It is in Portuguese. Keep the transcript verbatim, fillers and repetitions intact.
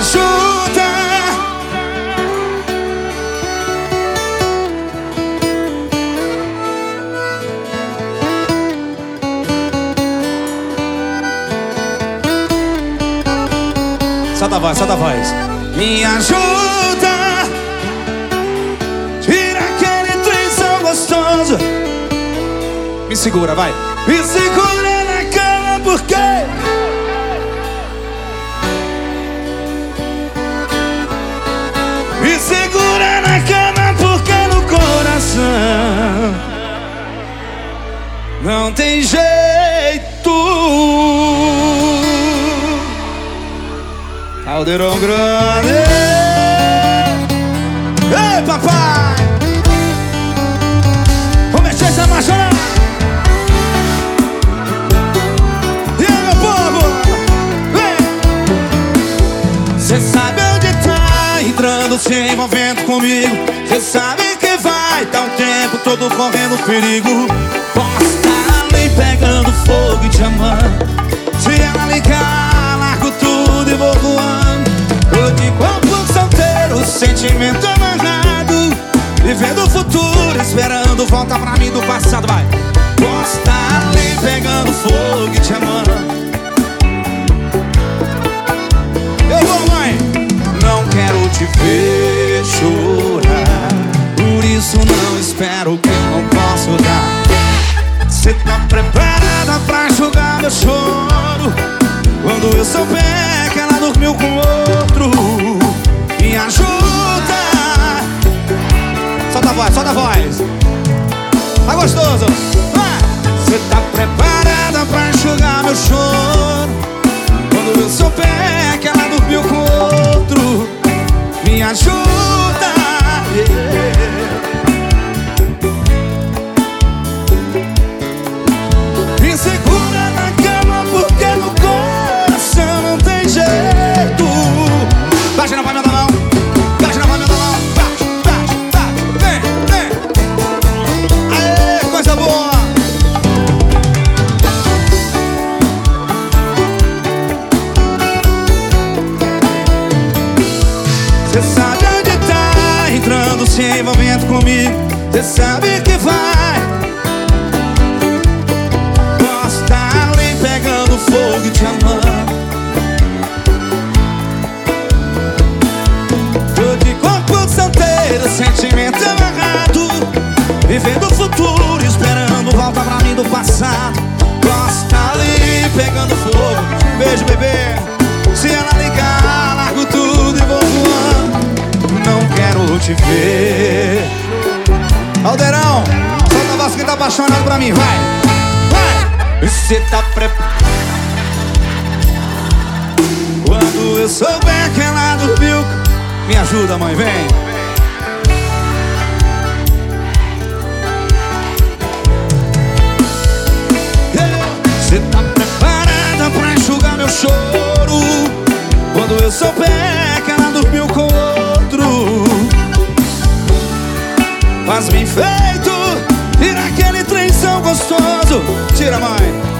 ajuda. Solta a voz, solta a voz. Me ajuda. Tira aquele trenzão gostoso. Me segura, vai. Me segura na cama porque me segura na cama porque no coração não tem jeito. Caldeirão grande. Ei, papai, vou mexer essa marcha. E aí, meu povo, vem. Cê sabe onde tá entrando, se envolvendo comigo. Cê sabe que vai tá o tempo todo correndo perigo. Posso estar ali pegando fogo e te amando. Se ela ligar, largo tudo e vou voando. Tô de corpo solteiro, sentimento amarrado, vivendo o futuro, esperando volta pra mim do passado. Vai. Posso estar ali pegando fogo e te amando. Eu vou, mãe. Não quero te ver chorar, por isso não espero que eu não posso dar. Cê tá preparada pra jogar meu choro quando eu souber que ela dormiu com outro? Me ajuda. Solta a voz, solta a voz. Tá gostoso? Você tá preparada pra enxugar meu choro quando eu souber que ela dormiu com outro? Me ajuda, yeah. Me segura na cama porque no coração não tem jeito. Baixa na palma da mão, baixa na palma da mão. Baixa, baixa, baixa, vem, vem. Aê, coisa boa. Cê sabe onde tá entrando, se envolvendo comigo. Cê sabe que vai. Posso estar ali pegando fogo e te amando. Tô de corpo solteiro, sentimento amarrado, vivendo o futuro, esperando volta pra mim do passado. Posso estar ali pegando fogo. Beijo, bebê. Se ela ligar, largo tudo e vou voando. Não quero te ver. Caldeirão, solta a voz que tá apaixonado pra mim, vai, vai. Você tá preparado quando eu souber que ela dormiu? Me ajuda, mãe, vem. Você tá preparada pra enxugar meu choro quando eu souber que ela dormiu com outro? Faz bem feito, tira aquele trenzão gostoso. Tira, mãe.